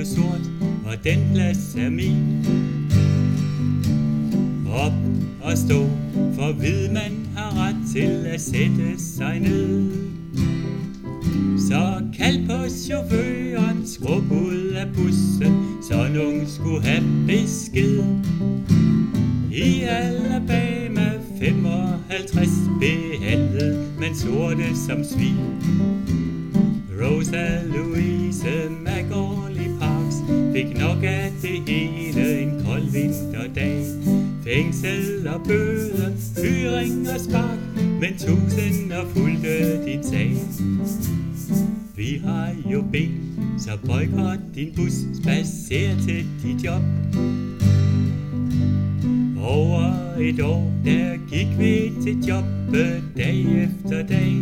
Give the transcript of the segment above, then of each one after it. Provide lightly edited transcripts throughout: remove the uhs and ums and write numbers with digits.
sort, og den plads er min. Op og stå, for vid man har ret til at sætte sig ned. Så kald på chaufføren, skrub ud af bussen, så nogen skulle have besked. I Alabama 55 behandlede man sorte som svin. Rosa Louise Macaulay Parks fik nok af det hele en kold vinterdag. Fængsel og bøde, fyring og spark, men tusinder fulgte din sag. Vi har jo ben, så boykot din bus, spacer til dit job. Over et år, der gik vi til jobbet dag efter dag.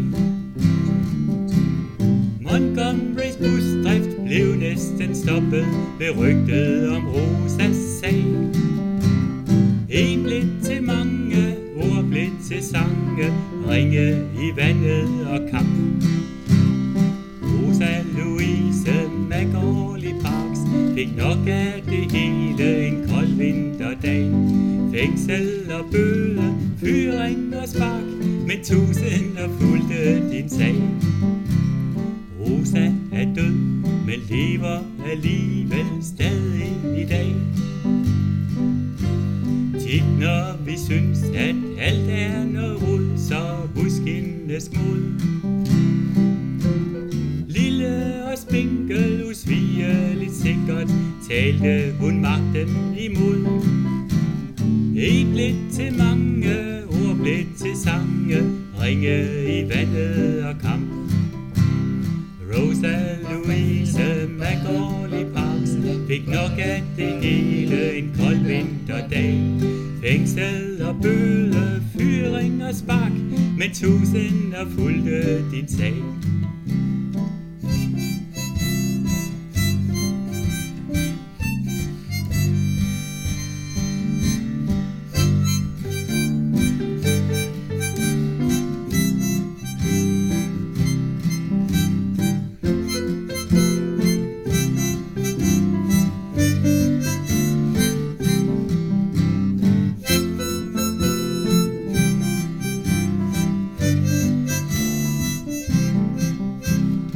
Montgomerys busdrift blev næsten stoppet ved rygtet om Rosas sag. En blev til mange, ord blev til sange, ringe i vandet og kamp. Rosa Louise Macaulay Parks fik nok af det hele en kold vinterdag. Fængsel og bøde, fyring og spark, men tusinder fulgte din sag. Rosa er død, men lever alligevel stadig i dag. Tit når vi synes, at alt er noget rod, så husk hendes mod. Lille og spinkel, usvigeligt sikkert, talte hun magten imod. En blev til mange, ord blev til sange, ringe i vandet og kamp. Rosa Louise Macaulay Parks fik nok af det hele en kold vinterdag. Fængsel og bøde, fyring og spark, men tusinder fulgte din sag.